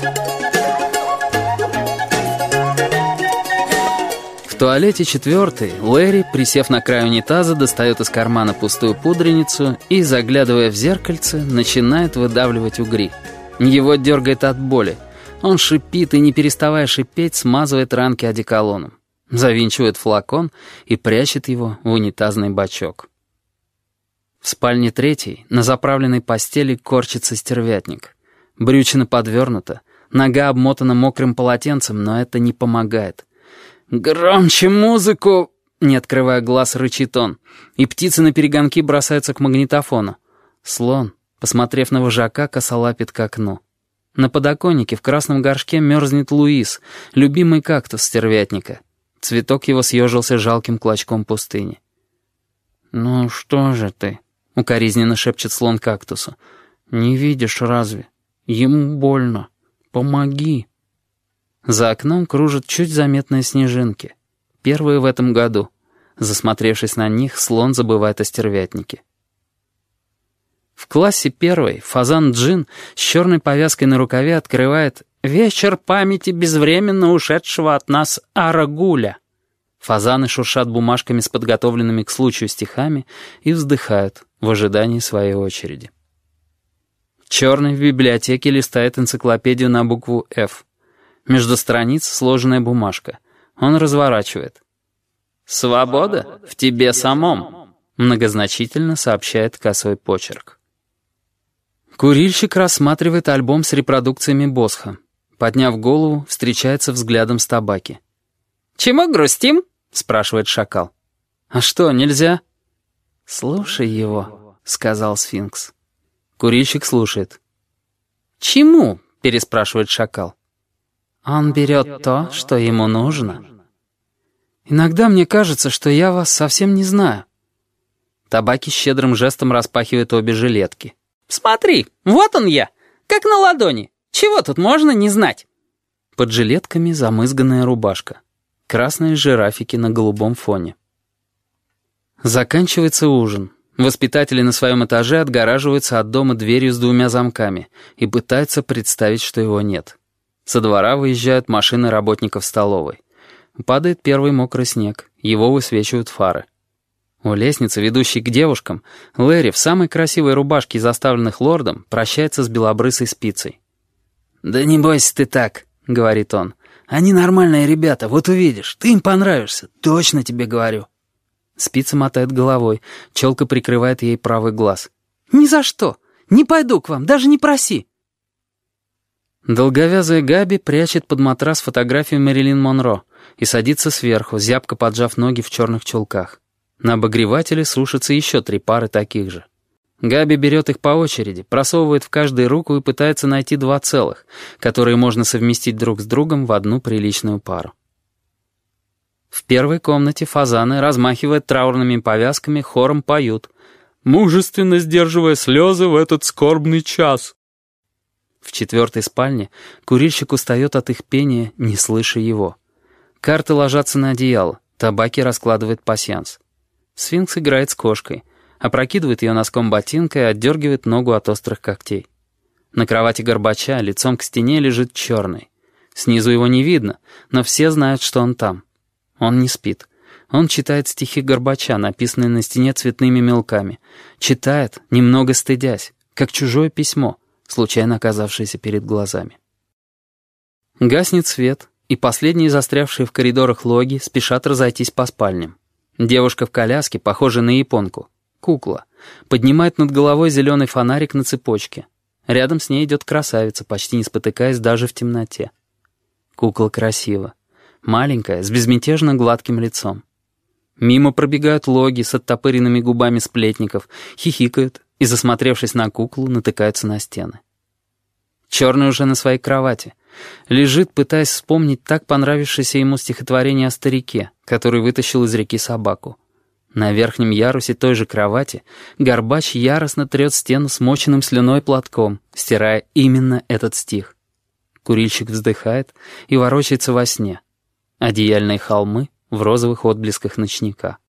В туалете четвертый Лэри, присев на край унитаза, достает из кармана пустую пудреницу и, заглядывая в зеркальце, начинает выдавливать угри. Его дергает от боли. Он шипит и, не переставая шипеть, смазывает ранки одеколоном. Завинчивает флакон и прячет его в унитазный бачок. В спальне третьей на заправленной постели корчится стервятник. Брючина подвернута, нога обмотана мокрым полотенцем, но это не помогает. «Громче музыку!» — не открывая глаз, рычит он. И птицы наперегонки бросаются к магнитофону. Слон, посмотрев на вожака, косолапит к окну. На подоконнике в красном горшке мерзнет Луис, любимый кактус стервятника. Цветок его съежился жалким клочком пустыни. «Ну что же ты?» — укоризненно шепчет слон кактусу. «Не видишь разве? Ему больно. Помоги». За окном кружат чуть заметные снежинки. Первые в этом году. Засмотревшись на них, слон забывает о стервятнике. В классе первой фазан Джин с черной повязкой на рукаве открывает «Вечер памяти безвременно ушедшего от нас Арагуля». Фазаны шуршат бумажками с подготовленными к случаю стихами и вздыхают в ожидании своей очереди. Черный в библиотеке листает энциклопедию на букву «Ф». Между страниц сложенная бумажка. Он разворачивает. «Свобода в тебе самом», — многозначительно сообщает косой почерк. Курильщик рассматривает альбом с репродукциями Босха. Подняв голову, встречается взглядом с табаки. «Чему грустим?» — спрашивает шакал. «А что, нельзя?» «Слушай его», — сказал сфинкс. Курильщик слушает. «Чему?» — переспрашивает шакал. «Он берет то, что ему нужно». «Иногда мне кажется, что я вас совсем не знаю». Табаки щедрым жестом распахивает обе жилетки. «Смотри, вот он я, как на ладони. Чего тут можно не знать?» Под жилетками замызганная рубашка. Красные жирафики на голубом фоне. Заканчивается ужин. Воспитатели на своем этаже отгораживаются от дома дверью с 2 замками и пытаются представить, что его нет. Со двора выезжают машины работников столовой. Падает первый мокрый снег, его высвечивают фары. У лестницы, ведущей к девушкам, Лэри в самой красивой рубашке из оставленных лордом прощается с белобрысой спицей. «Да не бойся ты так», — говорит он. «Они нормальные ребята, вот увидишь, ты им понравишься, точно тебе говорю». Спица мотает головой, челка прикрывает ей правый глаз. «Ни за что! Не пойду к вам, даже не проси!» Долговязая Габи прячет под матрас фотографию Мэрилин Монро и садится сверху, зябко поджав ноги в черных чулках. На обогревателе сушатся еще 3 пары таких же. Габи берет их по очереди, просовывает в каждую руку и пытается найти 2 целых, которые можно совместить друг с другом в одну приличную пару. В первой комнате фазаны, размахивая траурными повязками, хором поют, мужественно сдерживая слезы в этот скорбный час. В 4-й спальне курильщик устает от их пения, не слыша его. Карты ложатся на одеяло, табаки раскладывает пасьянс. Сфинкс играет с кошкой, опрокидывает ее носком ботинка и отдергивает ногу от острых когтей. На кровати Горбача лицом к стене лежит черный. Снизу его не видно, но все знают, что он там. Он не спит. Он читает стихи Горбача, написанные на стене цветными мелками. Читает, немного стыдясь, как чужое письмо, случайно оказавшееся перед глазами. Гаснет свет, и последние застрявшие в коридорах логи спешат разойтись по спальням. Девушка в коляске, похожая на японку, кукла, поднимает над головой зеленый фонарик на цепочке. Рядом с ней идет красавица, почти не спотыкаясь даже в темноте. Кукла красива. Маленькая, с безмятежно гладким лицом. Мимо пробегают логи с оттопыренными губами сплетников, хихикают и, засмотревшись на куклу, натыкаются на стены. Черный уже на своей кровати. Лежит, пытаясь вспомнить так понравившееся ему стихотворение о старике, который вытащил из реки собаку. На верхнем ярусе той же кровати Горбач яростно трет стену смоченным слюной платком, стирая именно этот стих. Курильщик вздыхает и ворочается во сне. Одеяльные холмы в розовых отблесках ночника.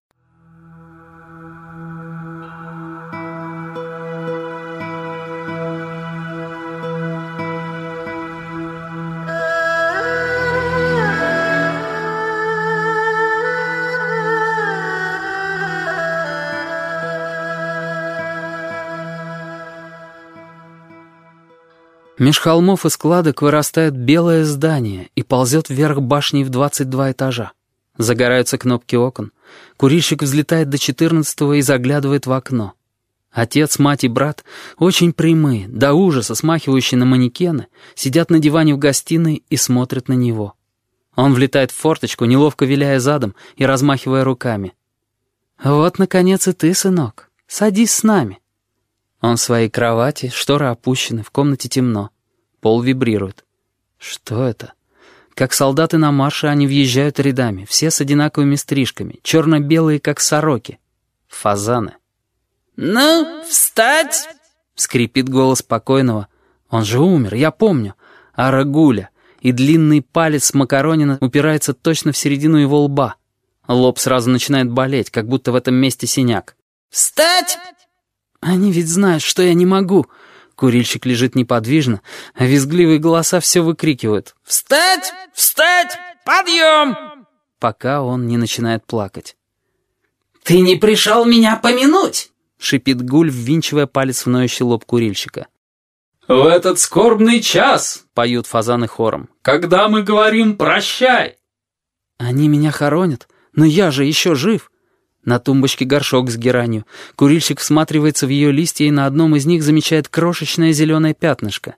Меж холмов и складок вырастает белое здание и ползет вверх башней в 22 этажа. Загораются кнопки окон. Курильщик взлетает до 14-го и заглядывает в окно. Отец, мать и брат, очень прямые, до ужаса смахивающие на манекены, сидят на диване в гостиной и смотрят на него. Он влетает в форточку, неловко виляя задом и размахивая руками. «Вот, наконец, и ты, сынок. Садись с нами». Он в своей кровати, шторы опущены, в комнате темно. Пол вибрирует. Что это? Как солдаты на марше они въезжают рядами, все с одинаковыми стрижками, черно-белые, как сороки. Фазаны. «Ну, встать!» — скрипит голос покойного. Он же умер, я помню. Арагуля. И длинный палец Макаронина упирается точно в середину его лба. Лоб сразу начинает болеть, как будто в этом месте синяк. «Встать!» Они ведь знают, что я не могу. Курильщик лежит неподвижно, а визгливые голоса все выкрикивают. «Встать! Встать! Подъем!» Пока он не начинает плакать. «Ты не пришел меня помянуть!» — шипит Гуль, ввинчивая палец в ноющий лоб курильщика. «В этот скорбный час, — поют фазаны хором, — когда мы говорим «прощай». Они меня хоронят, но я же еще жив. На тумбочке горшок с геранью. Курильщик всматривается в ее листья и на одном из них замечает крошечное зеленое пятнышко.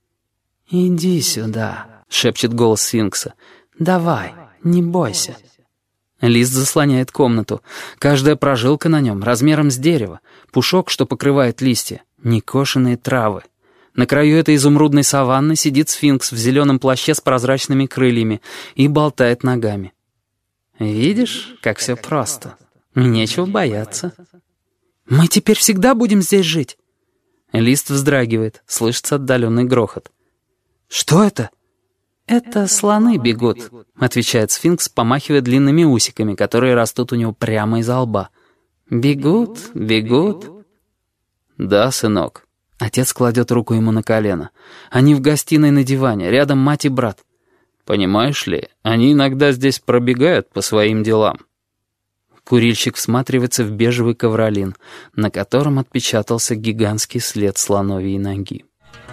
«Иди сюда», — шепчет голос сфинкса. «Давай, не бойся». Лист заслоняет комнату. Каждая прожилка на нем размером с дерево. Пушок, что покрывает листья. Некошенные травы. На краю этой изумрудной саванны сидит сфинкс в зеленом плаще с прозрачными крыльями и болтает ногами. «Видишь, как все просто. Нечего бояться». «Мы теперь всегда будем здесь жить?» Лист вздрагивает, слышится отдаленный грохот. «Что это?» «Это слоны бегут», — отвечает сфинкс, помахивая длинными усиками, которые растут у него прямо из-за лба. «Бегут, бегут». «Да, сынок». Отец кладет руку ему на колено. Они в гостиной на диване, рядом мать и брат. «Понимаешь ли, они иногда здесь пробегают по своим делам». Курильщик всматривается в бежевый ковролин, на котором отпечатался гигантский след слоновьей ноги.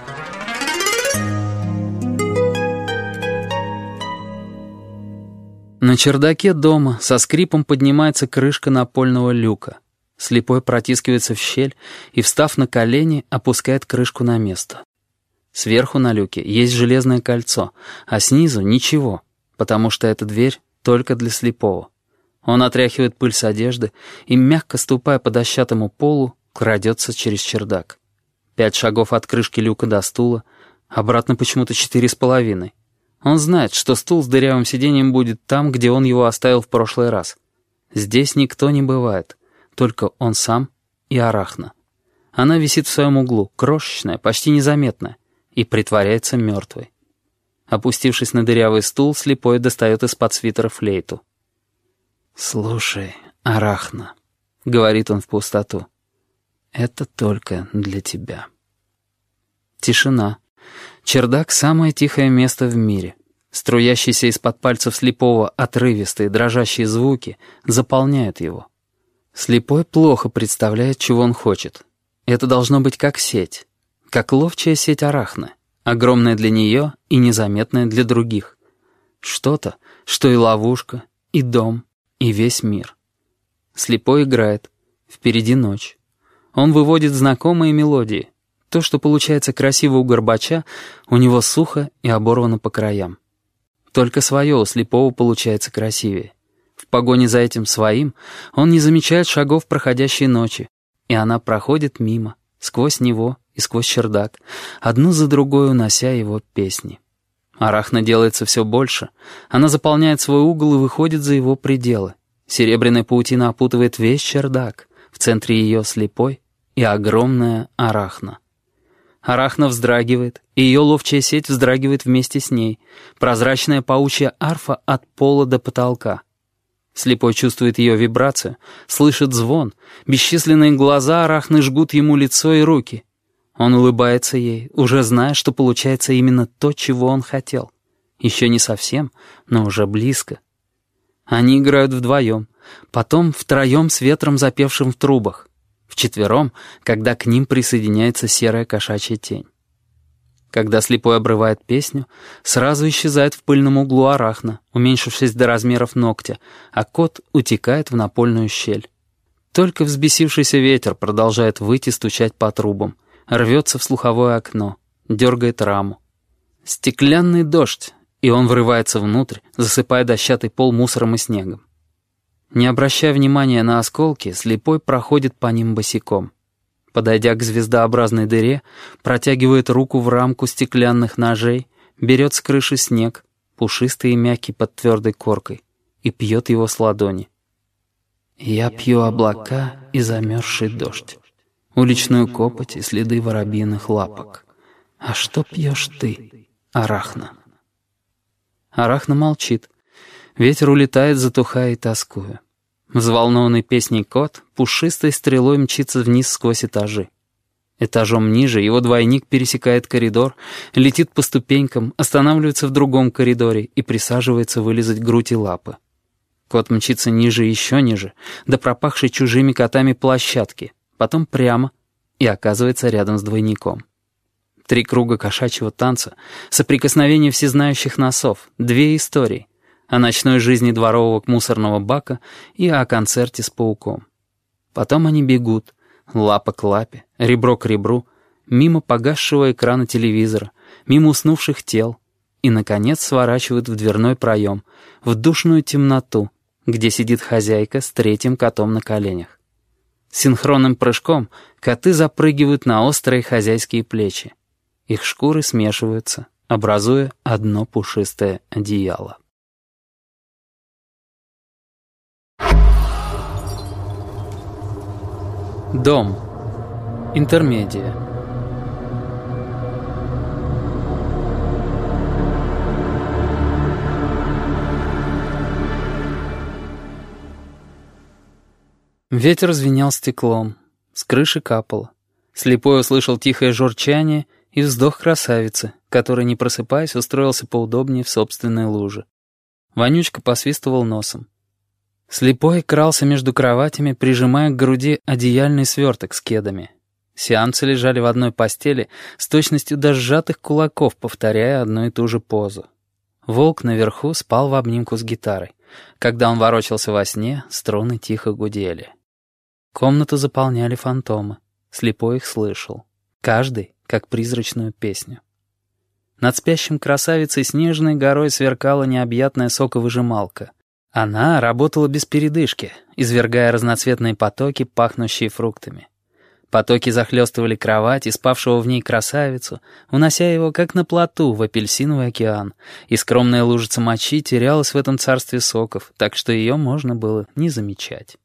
На чердаке дома со скрипом поднимается крышка напольного люка. Слепой протискивается в щель и, встав на колени, опускает крышку на место. Сверху на люке есть железное кольцо, а снизу ничего, потому что эта дверь только для слепого. Он отряхивает пыль с одежды и, мягко ступая по дощатому полу, крадется через чердак. 5 шагов от крышки люка до стула, обратно почему-то 4,5. Он знает, что стул с дырявым сиденьем будет там, где он его оставил в прошлый раз. Здесь никто не бывает, только он сам и Арахна. Она висит в своем углу, крошечная, почти незаметная, и притворяется мертвой. Опустившись на дырявый стул, слепой достает из-под свитера флейту. «Слушай, Арахна», — говорит он в пустоту, — «это только для тебя». Тишина. Чердак — самое тихое место в мире. Струящиеся из-под пальцев слепого отрывистые, дрожащие звуки заполняют его. Слепой плохо представляет, чего он хочет. Это должно быть как сеть, как ловчая сеть Арахны, огромная для нее и незаметная для других. Что-то, что и ловушка, и дом, и весь мир. Слепой играет. Впереди ночь. Он выводит знакомые мелодии. То, что получается красиво у Горбача, у него сухо и оборвано по краям. Только свое у слепого получается красивее. В погоне за этим своим он не замечает шагов проходящей ночи, и она проходит мимо, сквозь него и сквозь чердак, одну за другой унося его песни. Арахна делается все больше. Она заполняет свой угол и выходит за его пределы. Серебряная паутина опутывает весь чердак. В центре ее слепой и огромная Арахна. Арахна вздрагивает, и ее ловчая сеть вздрагивает вместе с ней. Прозрачная паучья арфа от пола до потолка. Слепой чувствует ее вибрацию, слышит звон. Бесчисленные глаза Арахны жгут ему лицо и руки. Он улыбается ей, уже зная, что получается именно то, чего он хотел. Еще не совсем, но уже близко. Они играют вдвоем, потом втроем с ветром, запевшим в трубах. Вчетвером, когда к ним присоединяется серая кошачья тень. Когда слепой обрывает песню, сразу исчезает в пыльном углу арахна, уменьшившись до размеров ногтя, а кот утекает в напольную щель. Только взбесившийся ветер продолжает выть и стучать по трубам, рвется в слуховое окно, дергает раму. Стеклянный дождь, и он врывается внутрь, засыпая дощатый пол мусором и снегом. Не обращая внимания на осколки, слепой проходит по ним босиком. Подойдя к звездообразной дыре, протягивает руку в рамку стеклянных ножей, берет с крыши снег, пушистый и мягкий под твердой коркой, и пьет его с ладони. Я пью облака и замерзший дождь, уличную копоть и следы воробьиных лапок. А что пьешь ты, Арахна? Арахна молчит. Ветер улетает, затухая и тоскуя. Взволнованный песней кот пушистой стрелой мчится вниз сквозь этажи. Этажом ниже его двойник пересекает коридор, летит по ступенькам, останавливается в другом коридоре и присаживается вылизать грудь и лапы. Кот мчится ниже и еще ниже, до пропахшей чужими котами площадки, потом прямо и оказывается рядом с двойником. 3 круга кошачьего танца, соприкосновение всезнающих носов, 2 истории — о ночной жизни дворового мусорного бака и о концерте с пауком. Потом они бегут, лапа к лапе, ребро к ребру, мимо погасшего экрана телевизора, мимо уснувших тел и, наконец, сворачивают в дверной проем, в душную темноту, где сидит хозяйка с 3-м котом на коленях. Синхронным прыжком коты запрыгивают на острые хозяйские плечи. Их шкуры смешиваются, образуя одно пушистое одеяло. Дом. Интермедия. Ветер звенел стеклом, с крыши капало. Слепой услышал тихое журчание и вздох красавицы, который, не просыпаясь, устроился поудобнее в собственной луже. Вонючка посвистывал носом. Слепой крался между кроватями, прижимая к груди одеяльный сверток с кедами. Сеансы лежали в одной постели с точностью до сжатых кулаков, повторяя одну и ту же позу. Волк наверху спал в обнимку с гитарой. Когда он ворочался во сне, струны тихо гудели. Комнату заполняли фантомы. Слепой их слышал. Каждый, как призрачную песню. Над спящим красавицей снежной горой сверкала необъятная соковыжималка. Она работала без передышки, извергая разноцветные потоки, пахнущие фруктами. Потоки захлестывали кровать и спавшего в ней красавицу, унося его, как на плоту, в апельсиновый океан, и скромная лужица мочи терялась в этом царстве соков, так что ее можно было не замечать.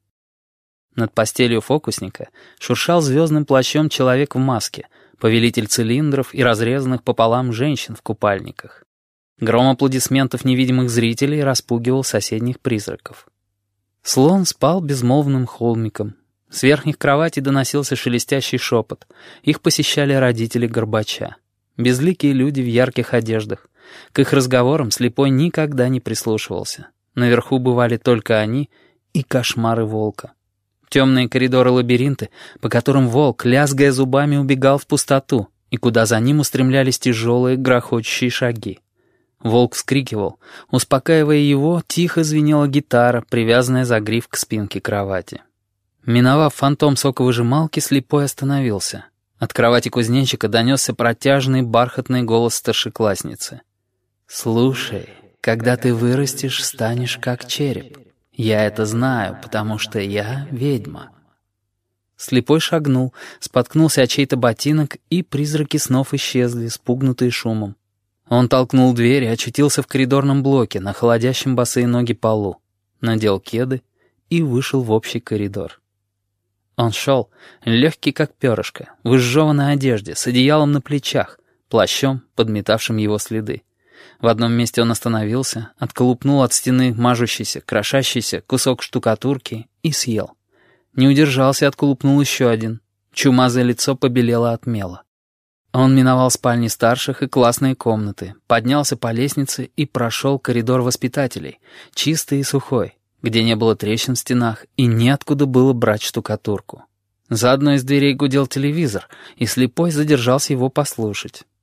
Над постелью фокусника шуршал звездным плащом человек в маске, повелитель цилиндров и разрезанных пополам женщин в купальниках. Гром аплодисментов невидимых зрителей распугивал соседних призраков. Слон спал безмолвным холмиком. С верхних кроватей доносился шелестящий шепот. Их посещали родители Горбача. Безликие люди в ярких одеждах. К их разговорам слепой никогда не прислушивался. Наверху бывали только они и кошмары волка. Темные коридоры-лабиринты, по которым волк, лязгая зубами, убегал в пустоту, и куда за ним устремлялись тяжелые грохочущие шаги. Волк вскрикивал. Успокаивая его, тихо звенела гитара, привязанная за гриф к спинке кровати. Миновав фантом соковыжималки, слепой остановился. От кровати кузнечика донесся протяжный бархатный голос старшеклассницы. «Слушай, когда ты вырастешь, станешь как череп. Я это знаю, потому что я ведьма». Слепой шагнул, споткнулся о чей-то ботинок, и призраки снов исчезли, спугнутые шумом. Он толкнул дверь и очутился в коридорном блоке на холодящем босые ноги полу, надел кеды и вышел в общий коридор. Он шел, легкий как перышко, в изжеванной одежде, с одеялом на плечах, плащом, подметавшим его следы. В одном месте он остановился, отколупнул от стены мажущийся, крошащийся кусок штукатурки и съел. Не удержался и отколупнул еще один. Чумазое лицо побелело от мела. Он миновал спальни старших и классные комнаты, поднялся по лестнице и прошел коридор воспитателей, чистый и сухой, где не было трещин в стенах и неоткуда было брать штукатурку. За одной из дверей гудел телевизор, и слепой задержался его послушать.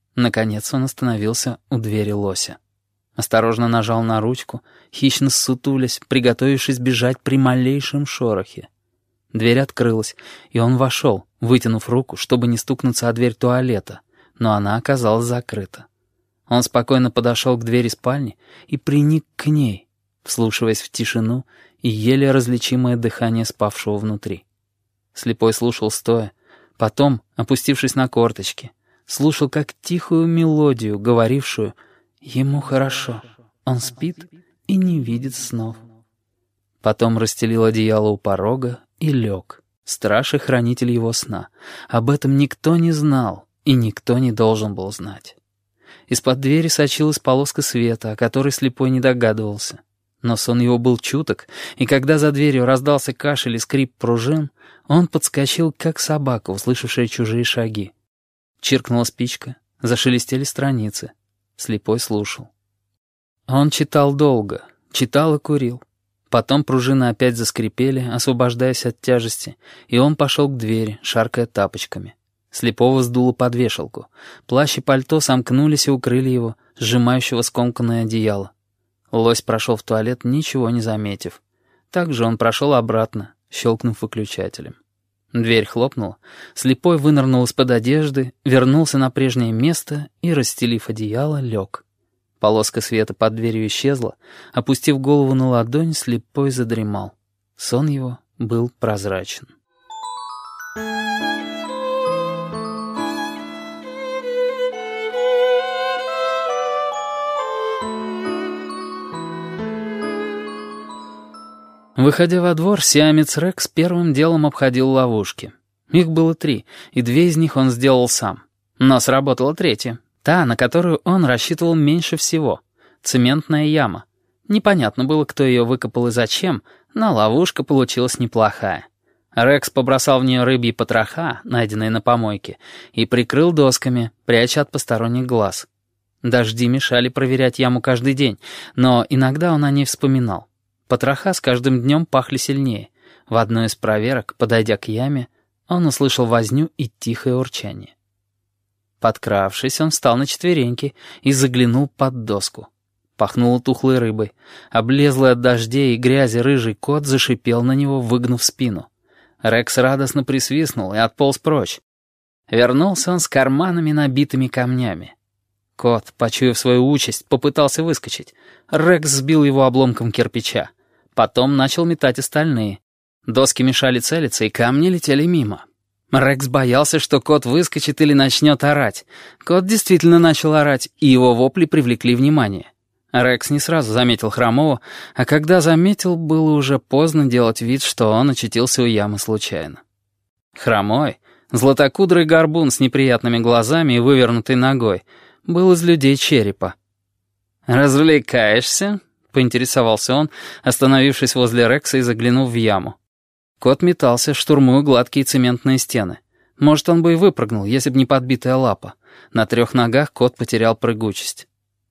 Наконец он остановился у двери лося. Осторожно нажал на ручку, хищно ссутулясь, приготовившись бежать при малейшем шорохе. Дверь открылась, и он вошел, вытянув руку, чтобы не стукнуться о дверь туалета, но она оказалась закрыта. Он спокойно подошел к двери спальни и приник к ней, вслушиваясь в тишину и еле различимое дыхание спавшего внутри. Слепой слушал стоя, потом, опустившись на корточки, слушал как тихую мелодию, говорившую: «Ему хорошо, он спит и не видит снов». Потом расстелил одеяло у порога и лег, страж и хранитель его сна. Об этом никто не знал, и никто не должен был знать. Из-под двери сочилась полоска света, о которой слепой не догадывался. Но сон его был чуток, и когда за дверью раздался кашель и скрип пружин, он подскочил, как собака, услышавшая чужие шаги. Чиркнула спичка, зашелестели страницы. Слепой слушал. Он читал долго, читал и курил. Потом пружины опять заскрипели, освобождаясь от тяжести, и он пошел к двери, шаркая тапочками. Слепого сдуло под вешалку. Плащ и пальто сомкнулись и укрыли его, сжимающего скомканное одеяло. Лось прошел в туалет, ничего не заметив. Также он прошел обратно, щелкнув выключателем. Дверь хлопнула, слепой вынырнул из-под одежды, вернулся на прежнее место и, расстелив одеяло, лег. Полоска света под дверью исчезла, опустив голову на ладонь, слепой задремал. Сон его был прозрачен. Выходя во двор, сиамец Рекс первым делом обходил ловушки. Их было 3, и 2 из них он сделал сам. Но сработала 3-я, та, на которую он рассчитывал меньше всего. Цементная яма. Непонятно было, кто ее выкопал и зачем, но ловушка получилась неплохая. Рекс побросал в нее рыбьи потроха, найденные на помойке, и прикрыл досками, пряча от посторонних глаз. Дожди мешали проверять яму каждый день, но иногда он о ней вспоминал. Потроха с каждым днем пахли сильнее. В одной из проверок, подойдя к яме, он услышал возню и тихое урчание. Подкравшись, он встал на четвереньки и заглянул под доску. Пахнуло тухлой рыбой. Облезлый от дождей и грязи рыжий кот зашипел на него, выгнув спину. Рекс радостно присвистнул и отполз прочь. Вернулся он с карманами, набитыми камнями. Кот, почуяв свою участь, попытался выскочить. Рекс сбил его обломком кирпича. Потом начал метать остальные. Доски мешали целиться, и камни летели мимо. Рекс боялся, что кот выскочит или начнет орать. Кот действительно начал орать, и его вопли привлекли внимание. Рекс не сразу заметил Хромого, а когда заметил, было уже поздно делать вид, что он очутился у ямы случайно. Хромой, златокудрый горбун с неприятными глазами и вывернутой ногой, был из людей черепа. «Развлекаешься?» — поинтересовался он, остановившись возле Рекса и заглянув в яму. Кот метался, штурмуя гладкие цементные стены. Может, он бы и выпрыгнул, если бы не подбитая лапа. На 3 ногах кот потерял прыгучесть.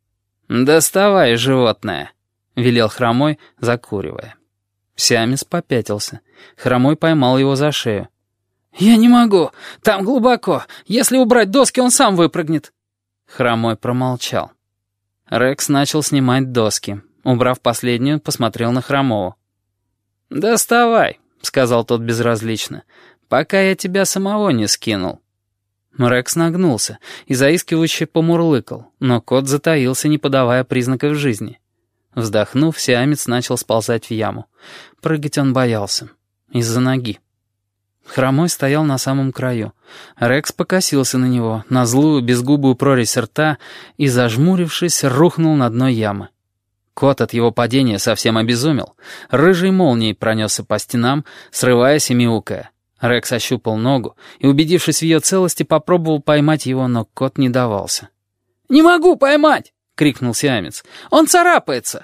«Доставай, животное!» — велел Хромой, закуривая. Сиамец попятился. Хромой поймал его за шею. «Я не могу! Там глубоко! Если убрать доски, он сам выпрыгнет!» Хромой промолчал. Рекс начал снимать доски. Убрав последнюю, посмотрел на Хромого. «Доставай», — сказал тот безразлично, — «пока я тебя самого не скинул». Рекс нагнулся и заискивающе помурлыкал, но кот затаился, не подавая признаков жизни. Вздохнув, сиамец начал сползать в яму. Прыгать он боялся. Из-за ноги. Хромой стоял на самом краю. Рекс покосился на него, на злую, безгубую прорезь рта, и, зажмурившись, рухнул на дно ямы. Кот от его падения совсем обезумел. Рыжей молнией пронесся по стенам, срываясь и мяукая. Рекс ощупал ногу и, убедившись в ее целости, попробовал поймать его, но кот не давался. «Не могу поймать!» — крикнул сиамец. «Он царапается!»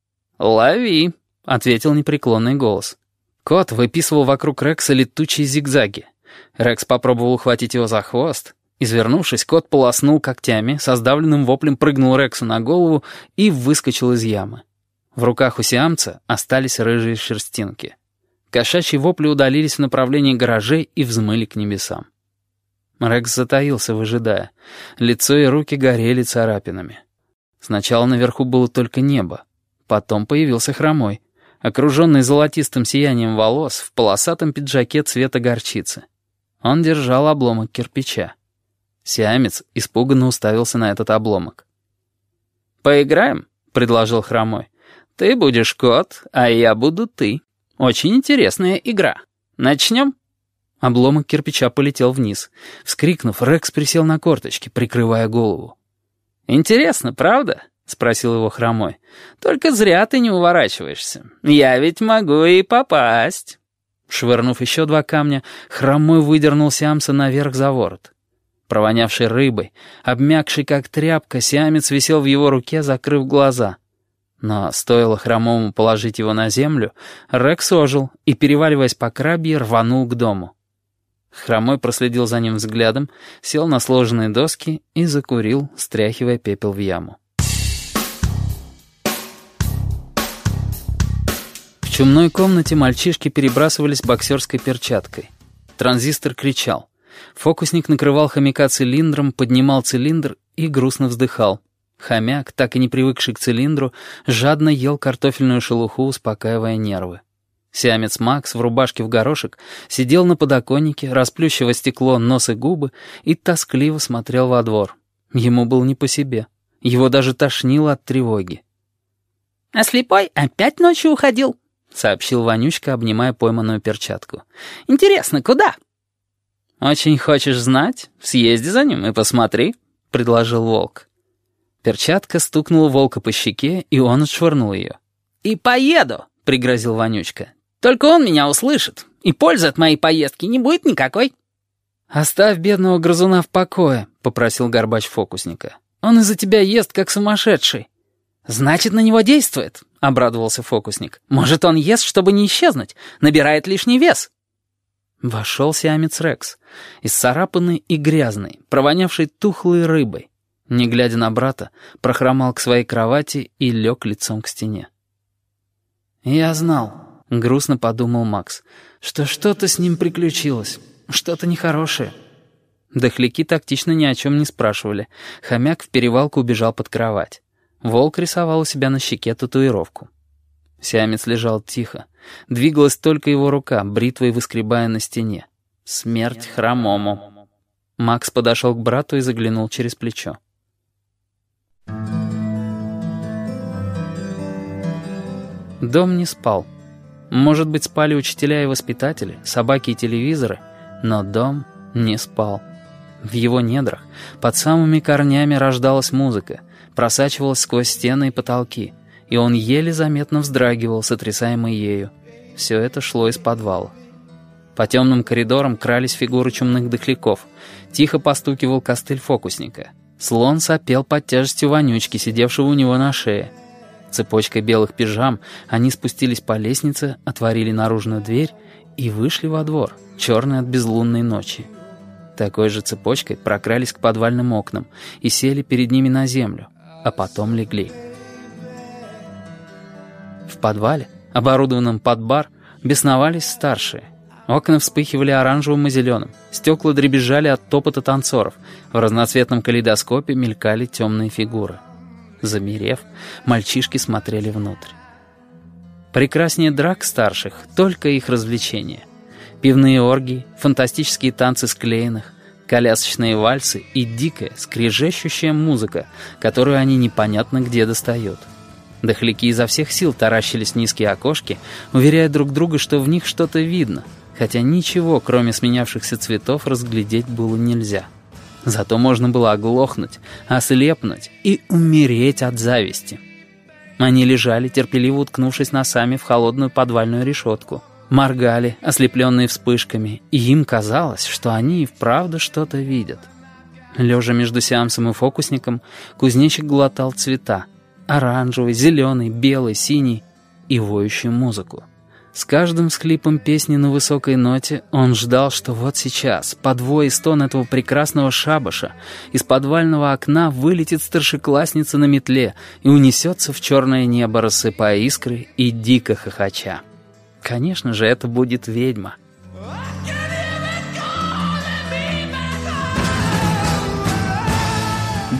«Лови!» — ответил непреклонный голос. Кот выписывал вокруг Рекса летучие зигзаги. Рекс попробовал ухватить его за хвост. Извернувшись, кот полоснул когтями, со сдавленным воплем прыгнул Рексу на голову и выскочил из ямы. В руках у сиамца остались рыжие шерстинки. Кошачьи вопли удалились в направлении гаражей и взмыли к небесам. Рекс затаился, выжидая. Лицо и руки горели царапинами. Сначала наверху было только небо. Потом появился Хромой, окруженный золотистым сиянием волос, в полосатом пиджаке цвета горчицы. Он держал обломок кирпича. Сиамец испуганно уставился на этот обломок. «Поиграем?» — предложил Хромой. «Ты будешь кот, а я буду ты. Очень интересная игра. Начнем?» Обломок кирпича полетел вниз. Вскрикнув, Рекс присел на корточки, прикрывая голову. «Интересно, правда?» — спросил его Хромой. «Только зря ты не уворачиваешься. Я ведь могу и попасть». Швырнув еще 2 камня, Хромой выдернул Сиамца наверх за ворот. Провонявший рыбой, обмякший как тряпка, Сиамец висел в его руке, закрыв глаза. Но стоило Хромому положить его на землю, Рекс ожил и, переваливаясь по крабье, рванул к дому. Хромой проследил за ним взглядом, сел на сложенные доски и закурил, стряхивая пепел в яму. В чумной комнате мальчишки перебрасывались боксерской перчаткой. Транзистор кричал. Фокусник накрывал хомяка цилиндром, поднимал цилиндр и грустно вздыхал. Хомяк, так и не привыкший к цилиндру, жадно ел картофельную шелуху, успокаивая нервы. Сиамец Макс в рубашке в горошек сидел на подоконнике, расплющивая стекло, нос и губы, и тоскливо смотрел во двор. Ему было не по себе. Его даже тошнило от тревоги. «А слепой опять ночью уходил?» — сообщил Вонючка, обнимая пойманную перчатку. «Интересно, куда?» «Очень хочешь знать? Съезди за ним и посмотри», — предложил волк. Перчатка стукнула волка по щеке, и он отшвырнул ее. «И поеду», — пригрозил Вонючка. «Только он меня услышит, и пользы от моей поездки не будет никакой». «Оставь бедного грызуна в покое», — попросил Горбач фокусника. «Он из-за тебя ест, как сумасшедший». «Значит, на него действует», — обрадовался фокусник. «Может, он ест, чтобы не исчезнуть, набирает лишний вес». Вошел Сиамец Рекс, исцарапанный и грязный, провонявший тухлой рыбой. Не глядя на брата, прохромал к своей кровати и лег лицом к стене. «Я знал», — грустно подумал Макс, «что что-то с ним приключилось, что-то нехорошее». Дохляки тактично ни о чем не спрашивали. Хомяк в перевалку убежал под кровать. Волк рисовал у себя на щеке татуировку. Сиамец лежал тихо. Двигалась только его рука, бритвой выскребая на стене. Смерть Хромому. Макс подошел к брату и заглянул через плечо. Дом не спал. Может быть, спали учителя и воспитатели, собаки и телевизоры, но дом не спал. В его недрах, под самыми корнями рождалась музыка, просачивалась сквозь стены и потолки, и он еле заметно вздрагивал, сотрясаемый ею. Все это шло из подвала. По темным коридорам крались фигуры чумных дохляков. Тихо постукивал костыль фокусника. Слон сопел под тяжестью Вонючки, сидевшего у него на шее. Цепочкой белых пижам они спустились по лестнице, отворили наружную дверь и вышли во двор, черный от безлунной ночи. Такой же цепочкой прокрались к подвальным окнам и сели перед ними на землю, а потом легли. В подвале, оборудованном под бар, бесновались старшие. Окна вспыхивали оранжевым и зеленым, стекла дребезжали от топота танцоров, в разноцветном калейдоскопе мелькали темные фигуры. Замерев, мальчишки смотрели внутрь. Прекраснее драк старших — только их развлечения. Пивные оргии, фантастические танцы склеенных, колясочные вальсы и дикая, скрежещущая музыка, которую они непонятно где достают. Дохляки изо всех сил таращились в низкие окошки, уверяя друг друга, что в них что-то видно, хотя ничего, кроме сменявшихся цветов, разглядеть было нельзя. Зато можно было оглохнуть, ослепнуть и умереть от зависти. Они лежали, терпеливо уткнувшись носами в холодную подвальную решетку, моргали, ослепленные вспышками, и им казалось, что они и вправду что-то видят. Лежа между сеансом и фокусником, кузнечик глотал цвета: оранжевый, зеленый, белый, синий и воющую музыку. С каждым всхлипом песни на высокой ноте он ждал, что вот сейчас, под вой и стон этого прекрасного шабаша, из подвального окна вылетит старшеклассница на метле и унесется в черное небо, рассыпая искры и дико хохоча. Конечно же, это будет ведьма.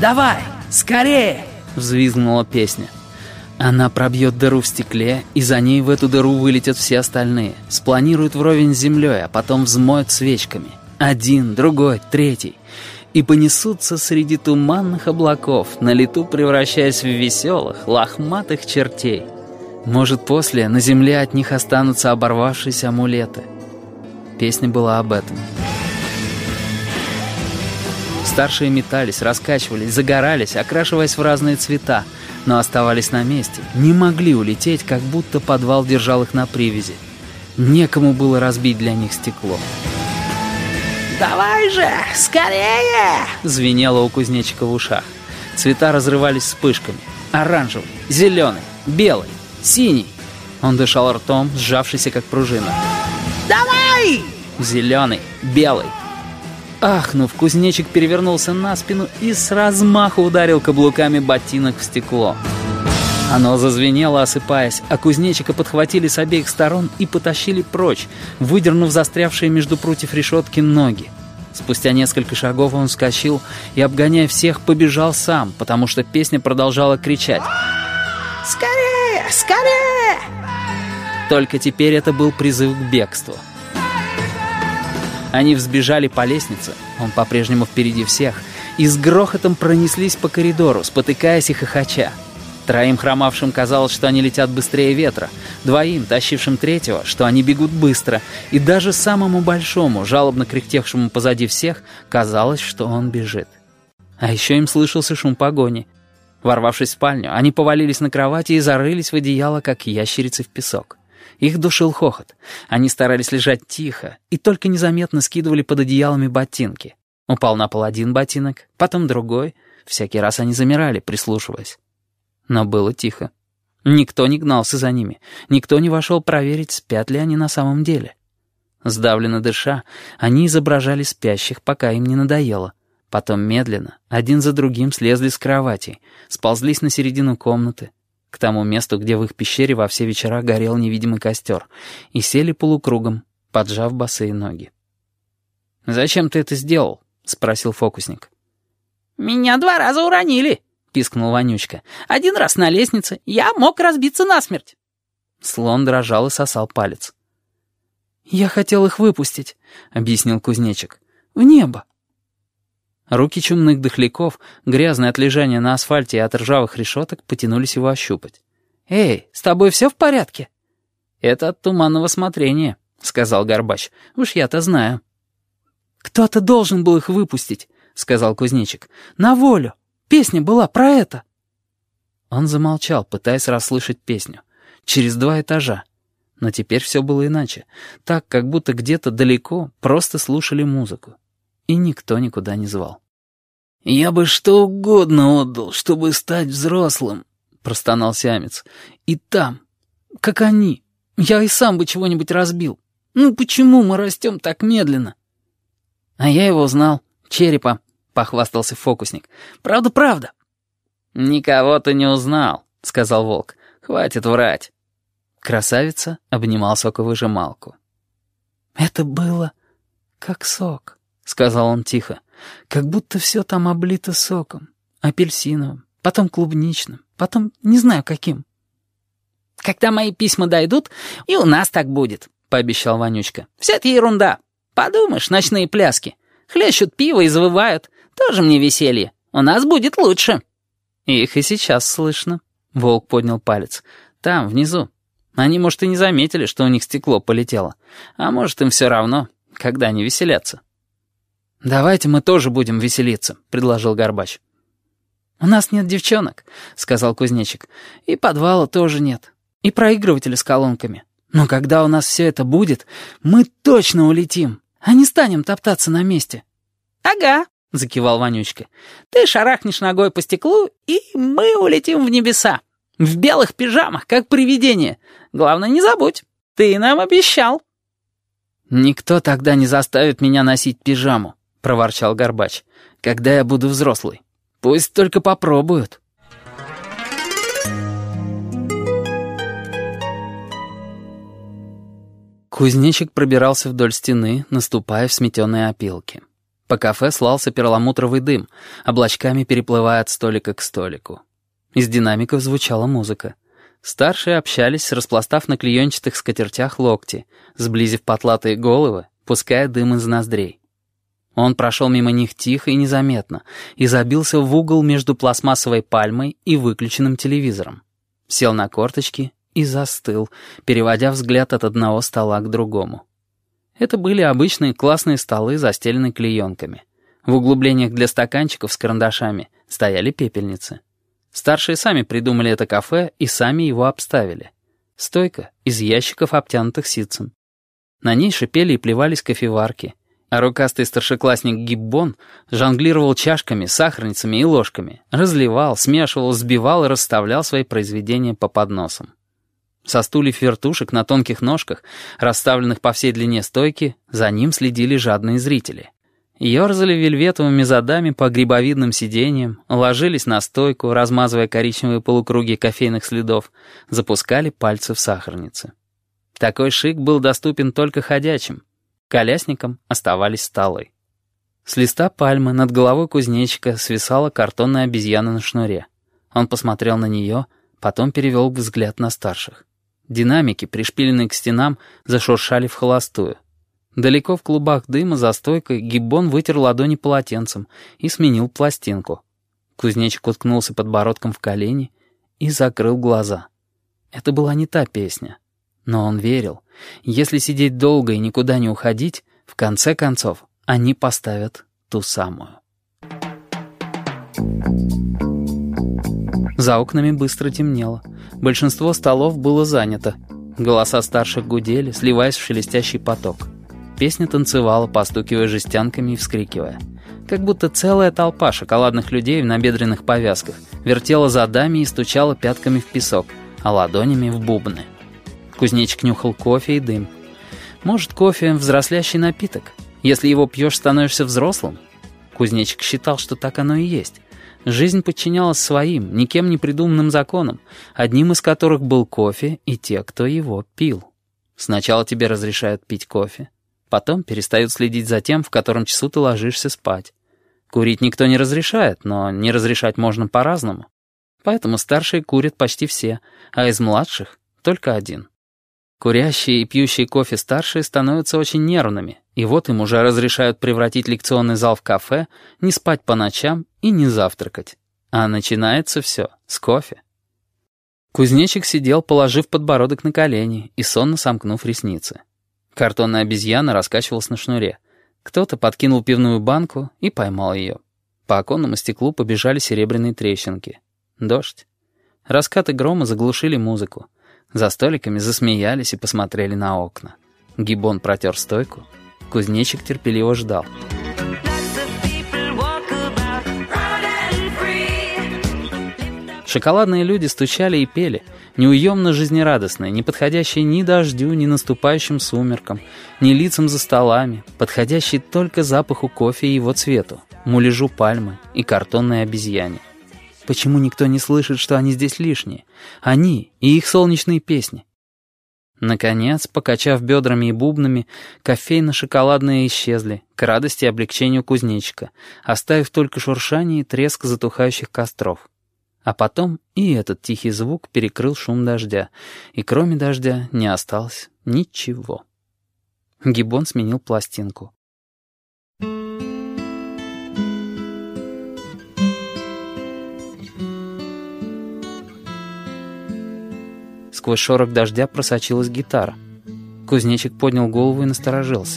давай, скорее!» — взвизгнула песня. Она пробьет дыру в стекле, и за ней в эту дыру вылетят все остальные, спланируют вровень с землей, а потом взмоют свечками. Один, другой, третий. И понесутся среди туманных облаков, на лету превращаясь в веселых, лохматых чертей. Может, после на земле от них останутся оборвавшиеся амулеты. Песня была об этом. Старшие метались, раскачивались, загорались, окрашиваясь в разные цвета, но оставались на месте, не могли улететь, как будто подвал держал их на привязи. Некому было разбить для них стекло. «Давай же, скорее!» — звенело у кузнечика в ушах. Цвета разрывались вспышками. Оранжевый, зеленый, белый, синий. Он дышал ртом, сжавшийся как пружина. «Давай!» Зеленый, белый. Ахнув, кузнечик перевернулся на спину и с размаху ударил каблуками ботинок в стекло. Оно зазвенело, осыпаясь, а кузнечика подхватили с обеих сторон и потащили прочь, выдернув застрявшие между прутьев решетки ноги. Спустя несколько шагов он вскочил и, обгоняя всех, побежал сам, потому что песня продолжала кричать: «Скорее! Скорее!» Только теперь это был призыв к бегству. Они взбежали по лестнице, он по-прежнему впереди всех, и с грохотом пронеслись по коридору, спотыкаясь и хохоча. Троим хромавшим казалось, что они летят быстрее ветра, двоим, тащившим третьего, что они бегут быстро, и даже самому большому, жалобно кряхтевшему позади всех, казалось, что он бежит. А еще им слышался шум погони. Ворвавшись в спальню, они повалились на кровати и зарылись в одеяло, как ящерицы в песок. Их душил хохот. Они старались лежать тихо и только незаметно скидывали под одеялами ботинки. Упал на пол один ботинок, потом другой. Всякий раз они замирали, прислушиваясь. Но было тихо. Никто не гнался за ними. Никто не вошел проверить, спят ли они на самом деле. Сдавленно дыша, они изображали спящих, пока им не надоело. Потом медленно, один за другим слезли с кроватей, сползлись на середину комнаты, к тому месту, где в их пещере во все вечера горел невидимый костер, и сели полукругом, поджав босые ноги. «Зачем ты это сделал?» — спросил фокусник. «Меня 2 раза уронили», — пискнул Вонючка. «1 раз на лестнице. Я мог разбиться насмерть». Слон дрожал и сосал палец. «Я хотел их выпустить», — объяснил кузнечик. «В небо». Руки чумных дохляков, грязные от лежания на асфальте и от ржавых решеток, потянулись его ощупать. «Эй, с тобой все в порядке?» «Это от туманного смотрения», — сказал Горбач. «Уж я-то знаю». «Кто-то должен был их выпустить», — сказал кузнечик. «На волю. Песня была про это». Он замолчал, пытаясь расслышать песню. Через 2 этажа. Но теперь все было иначе. Так, как будто где-то далеко просто слушали музыку. И никто никуда не звал. «Я бы что угодно отдал, чтобы стать взрослым», — простонал Сиамец. «И там, как они, я и сам бы чего-нибудь разбил. Ну почему мы растем так медленно?» «А я его знал, черепа», — похвастался фокусник. «Правда». «Никого ты не узнал», — сказал волк. «Хватит врать». Красавица обнимал соковыжималку. «Это было как сок», — сказал он тихо, «как будто все там облито соком, апельсиновым, потом клубничным, потом не знаю каким». «Когда мои письма дойдут, и у нас так будет», — пообещал Вонючка. «Вся это ерунда. Подумаешь, ночные пляски. Хлещут пиво и завывают. Тоже мне веселье. У нас будет лучше». «Их и сейчас слышно», — волк поднял палец. «Там, внизу. Они, может, и не заметили, что у них стекло полетело. А может, им все равно, когда они веселятся». «Давайте мы тоже будем веселиться», — предложил Горбач. «У нас нет девчонок», — сказал кузнечик. «И подвала тоже нет. И проигрывателя с колонками. Но когда у нас все это будет, мы точно улетим, а не станем топтаться на месте». «Ага», — закивал Вонючка. «Ты шарахнешь ногой по стеклу, и мы улетим в небеса. В белых пижамах, как привидение. Главное, не забудь, ты нам обещал». «Никто тогда не заставит меня носить пижаму», — проворчал Горбач, «когда я буду взрослый. Пусть только попробуют». Кузнечик пробирался вдоль стены, наступая в сметенные опилки. По кафе слался перламутровый дым, облачками переплывая от столика к столику. Из динамиков звучала музыка. Старшие общались, распластав на клеенчатых скатертях локти, сблизив потлатые головы, пуская дым из ноздрей. Он прошел мимо них тихо и незаметно и забился в угол между пластмассовой пальмой и выключенным телевизором. Сел на корточки и застыл, переводя взгляд от одного стола к другому. Это были обычные классные столы, застеленные клеенками. В углублениях для стаканчиков с карандашами стояли пепельницы. Старшие сами придумали это кафе и сами его обставили. Стойка из ящиков, обтянутых ситцем. На ней шипели и плевались кофеварки, а рукастый старшеклассник Гиббон жонглировал чашками, сахарницами и ложками, разливал, смешивал, взбивал и расставлял свои произведения по подносам. Со стульев вертушек на тонких ножках, расставленных по всей длине стойки, за ним следили жадные зрители. Ёрзали вельветовыми задами по грибовидным сиденьям, ложились на стойку, размазывая коричневые полукруги кофейных следов, запускали пальцы в сахарницы. Такой шик был доступен только ходячим. Колясникам оставались столы. С листа пальмы над головой кузнечика свисала картонная обезьяна на шнуре. Он посмотрел на нее, потом перевел взгляд на старших. Динамики, пришпиленные к стенам, зашуршали в холостую. Далеко в клубах дыма за стойкой Гиббон вытер ладони полотенцем и сменил пластинку. Кузнечик уткнулся подбородком в колени и закрыл глаза. Это была не та песня. Но он верил, если сидеть долго и никуда не уходить, в конце концов они поставят ту самую. За окнами быстро темнело. Большинство столов было занято. Голоса старших гудели, сливаясь в шелестящий поток. Песня танцевала, постукивая жестянками и вскрикивая. Как будто целая толпа шоколадных людей в набедренных повязках вертела задами и стучала пятками в песок, а ладонями в бубны. Кузнечик нюхал кофе и дым. Может, кофе — взрослящий напиток? Если его пьешь, становишься взрослым? Кузнечик считал, что так оно и есть. Жизнь подчинялась своим, никем не придуманным законам, одним из которых был кофе и те, кто его пил. Сначала тебе разрешают пить кофе, потом перестают следить за тем, в котором часу ты ложишься спать. Курить никто не разрешает, но не разрешать можно по-разному. Поэтому старшие курят почти все, а из младших только один. Курящие и пьющие кофе старшие становятся очень нервными, и вот им уже разрешают превратить лекционный зал в кафе, не спать по ночам и не завтракать. А начинается все с кофе. Кузнечик сидел, положив подбородок на колени и сонно сомкнув ресницы. Картонная обезьяна раскачивалась на шнуре. Кто-то подкинул пивную банку и поймал ее. По оконному стеклу побежали серебряные трещинки. Дождь. Раскаты грома заглушили музыку. За столиками засмеялись и посмотрели на окна. Гиббон протер стойку. Кузнечик терпеливо ждал. Шоколадные люди стучали и пели, неуемно жизнерадостные, не подходящие ни дождю, ни наступающим сумеркам, ни лицам за столами, подходящие только запаху кофе и его цвету, муляжу пальмы и картонной обезьяне. Почему никто не слышит, что они здесь лишние? Они и их солнечные песни. Наконец, покачав бедрами и бубнами, кофейно-шоколадные исчезли, к радости и облегчению кузнечика, оставив только шуршание и треск затухающих костров. А потом и этот тихий звук перекрыл шум дождя, и кроме дождя не осталось ничего. Гиббон сменил пластинку. Сквозь шорох дождя просочилась гитара. Кузнечик поднял голову и насторожился.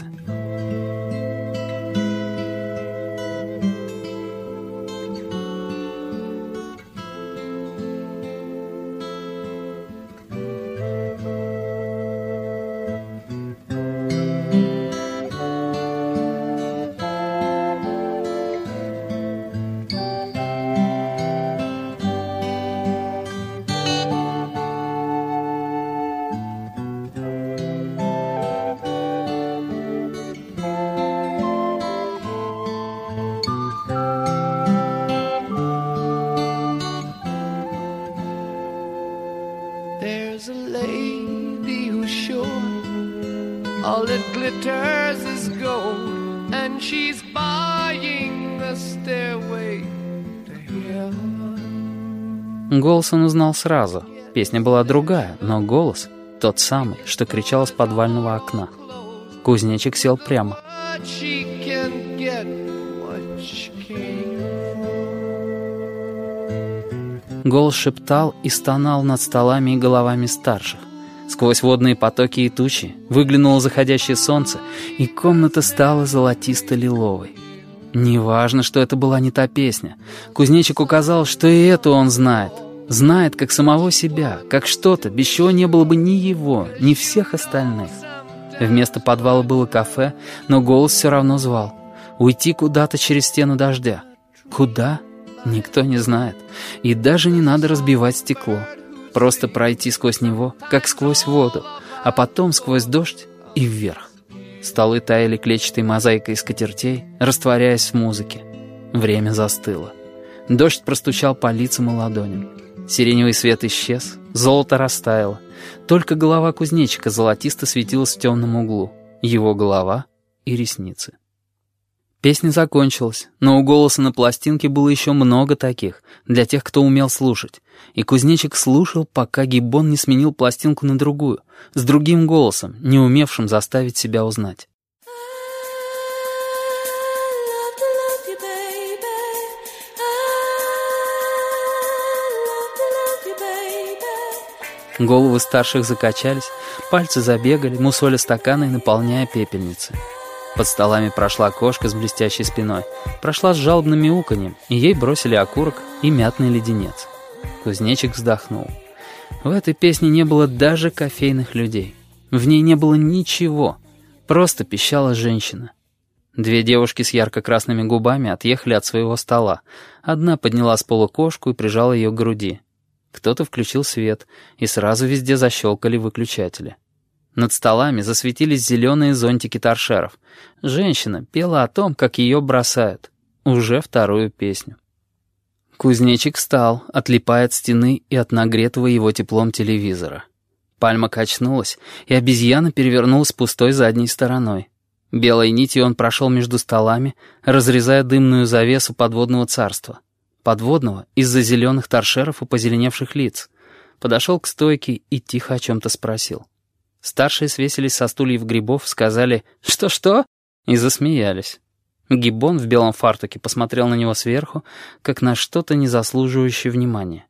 There's a lady who's sure all that glitters is gold, and and she's buying a stairway to heaven. Голос он узнал сразу. Песня была другая, но голос тот самый, что кричал из подвального окна. Кузнечик сел прямо. Голос шептал и стонал над столами и головами старших. Сквозь водные потоки и тучи выглянуло заходящее солнце, и комната стала золотисто-лиловой. Неважно, что это была не та песня. Кузнечику казалось, что и эту он знает. Знает, как самого себя, как что-то, без чего не было бы ни его, ни всех остальных. Вместо подвала было кафе, но голос все равно звал. Уйти куда-то через стену дождя. Куда? Никто не знает. И даже не надо разбивать стекло. Просто пройти сквозь него, как сквозь воду, а потом сквозь дождь и вверх. Столы таяли клетчатой мозаикой из скатертей, растворяясь в музыке. Время застыло. Дождь простучал по лицам и ладоням. Сиреневый свет исчез, золото растаяло. Только голова кузнечика золотисто светилась в темном углу. Его голова и ресницы. Песня закончилась, но у голоса на пластинке было еще много таких, для тех, кто умел слушать. И кузнечик слушал, пока гиббон не сменил пластинку на другую, с другим голосом, не умевшим заставить себя узнать. Головы старших закачались, пальцы забегали, мусоля стаканы и наполняя пепельницы. Под столами прошла кошка с блестящей спиной, прошла с жалобным мяуканьем, и ей бросили окурок и мятный леденец. Кузнечик вздохнул. В этой песне не было даже кофейных людей. В ней не было ничего, просто пищала женщина. Две девушки с ярко-красными губами отъехали от своего стола. Одна подняла с пола кошку и прижала ее к груди. Кто-то включил свет, и сразу везде защелкали выключатели. Над столами засветились зеленые зонтики торшеров. Женщина пела о том, как ее бросают. Уже вторую песню. Кузнечик встал, отлипая от стены и от нагретого его теплом телевизора. Пальма качнулась, и обезьяна перевернулась пустой задней стороной. Белой нитью он прошел между столами, разрезая дымную завесу подводного царства. Подводного из-за зеленых торшеров и позеленевших лиц. Подошел к стойке и тихо о чем-то спросил. Старшие свесились со стульев грибов, сказали «Что-что?» и засмеялись. Гиббон в белом фартуке посмотрел на него сверху, как на что-то незаслуживающее внимания.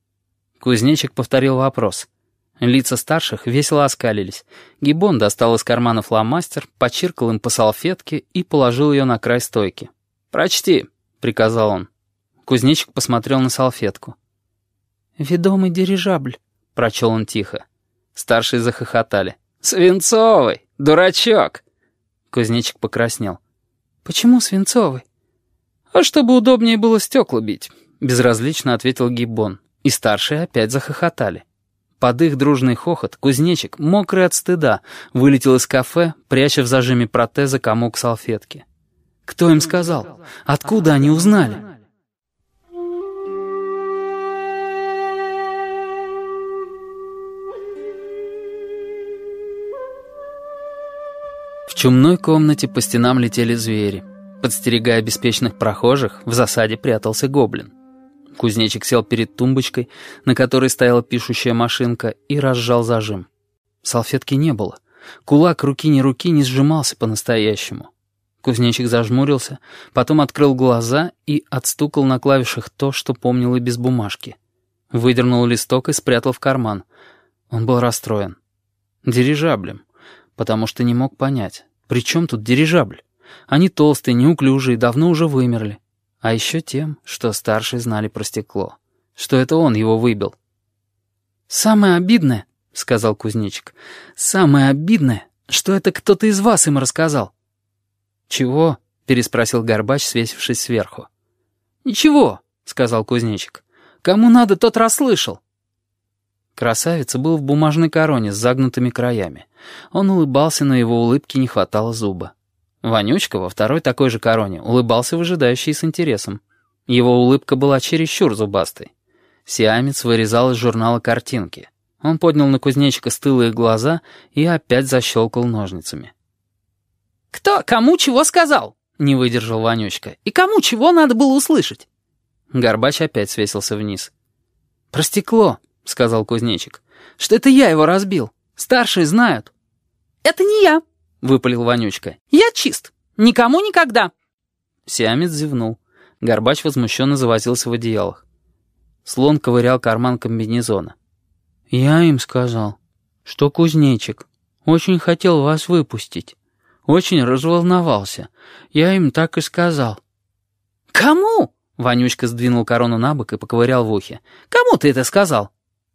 Кузнечик повторил вопрос. Лица старших весело оскалились. Гиббон достал из кармана фломастер, почиркал им по салфетке и положил ее на край стойки. «Прочти», — приказал он. Кузнечик посмотрел на салфетку. «Ведомый дирижабль», — прочел он тихо. Старшие захохотали. «Свинцовый! Дурачок!» Кузнечик покраснел. «Почему свинцовый?» «А чтобы удобнее было стекла бить», — безразлично ответил Гиббон. И старшие опять захохотали. Под их дружный хохот кузнечик, мокрый от стыда, вылетел из кафе, пряча в зажиме протеза комок салфетки. Кто им сказал? Откуда они узнали? В чумной комнате по стенам летели звери. Подстерегая беспечных прохожих, в засаде прятался гоблин. Кузнечик сел перед тумбочкой, на которой стояла пишущая машинка, и разжал зажим. Салфетки не было. Кулак руки не сжимался по-настоящему. Кузнечик зажмурился, потом открыл глаза и отстукал на клавишах то, что помнил и без бумажки. Выдернул листок и спрятал в карман. Он был расстроен. Дирижаблем. Потому что не мог понять, при чем тут дирижабль? Они толстые, неуклюжие, давно уже вымерли. А еще тем, что старшие знали про стекло. Что это он его выбил. «Самое обидное, — сказал кузнечик, — самое обидное, что это кто-то из вас им рассказал». «Чего?» — переспросил Горбач, свесившись сверху. «Ничего, — сказал кузнечик. Кому надо, тот расслышал». Красавица был в бумажной короне с загнутыми краями. Он улыбался, но его улыбки не хватало зуба. Вонючка во второй такой же короне улыбался выжидающий с интересом. Его улыбка была чересчур зубастой. Сиамец вырезал из журнала картинки. Он поднял на кузнечика стылые глаза и опять защелкал ножницами. «Кто кому чего сказал?» — — не выдержал Вонючка. «И кому чего надо было услышать?» Горбач опять свесился вниз. «Про стекло», — сказал кузнечик, — «что это я его разбил. Старшие знают». «Это не я», — выпалил Вонючка. «Я чист. Никому никогда». Сиамец зевнул. Горбач возмущенно завозился в одеялах. Слон ковырял карман комбинезона. «Я им сказал, что кузнечик очень хотел вас выпустить. Очень разволновался. Я им так и сказал». «Кому?» — Вонючка сдвинул корону на бок и поковырял в ухе. «Кому ты это сказал?»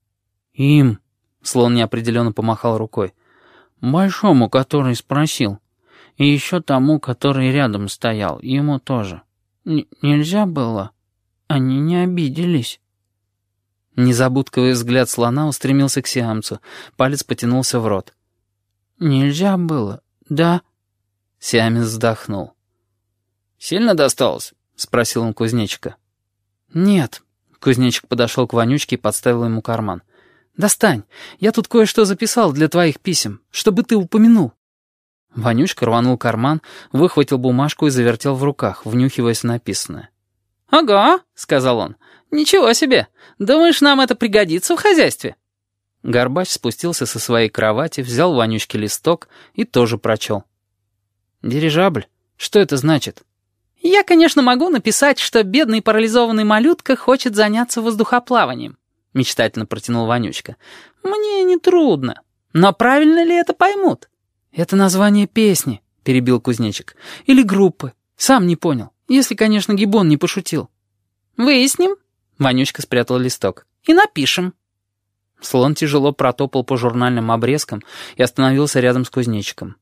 «Им», — Слон неопределенно помахал рукой. «Большому, который спросил. И еще тому, который рядом стоял. Ему тоже. Нельзя было. Они не обиделись». Незабудковый взгляд слона устремился к сиамцу. Палец потянулся в рот. «Нельзя было, да?» Сиамец вздохнул. «Сильно досталось?» — спросил он кузнечика. «Нет». Кузнечик подошел к Вонючке и подставил ему карман. «Достань, я тут кое-что записал для твоих писем, чтобы ты упомянул». Вонючка рванул карман, выхватил бумажку и завертел в руках, внюхиваясь в написанное. «Ага», — сказал он, — «ничего себе. Думаешь, нам это пригодится в хозяйстве?» Горбач спустился со своей кровати, взял Вонючке листок и тоже прочел. «Дирижабль? Что это значит?» «Я, конечно, могу написать, что бедный парализованный малютка хочет заняться воздухоплаванием», — мечтательно протянул Вонючка. «Мне нетрудно. Но правильно ли это поймут?» «Это название песни», — перебил кузнечик. «Или группы. Сам не понял. Если, конечно, Гиббон не пошутил». «Выясним», — Вонючка спрятал листок. «И напишем». Слон тяжело протопал по журнальным обрезкам и остановился рядом с кузнечиком.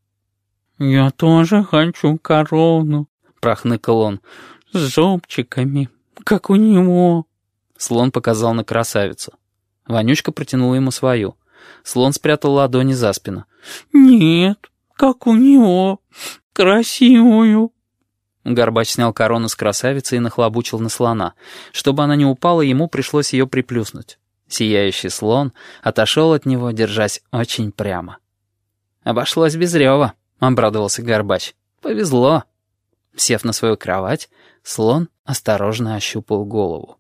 «Я тоже хочу корону», — прохныкал он, — «с зубчиками, как у него». Слон показал на красавицу. Вонючка протянула ему свою. Слон спрятал ладони за спину. «Нет, как у него, красивую». Горбач снял корону с красавицы и нахлобучил на слона. Чтобы она не упала, ему пришлось ее приплюснуть. Сияющий слон отошел от него, держась очень прямо. «Обошлось без рева», — обрадовался Горбач. «Повезло». Сев на свою кровать, слон осторожно ощупал голову.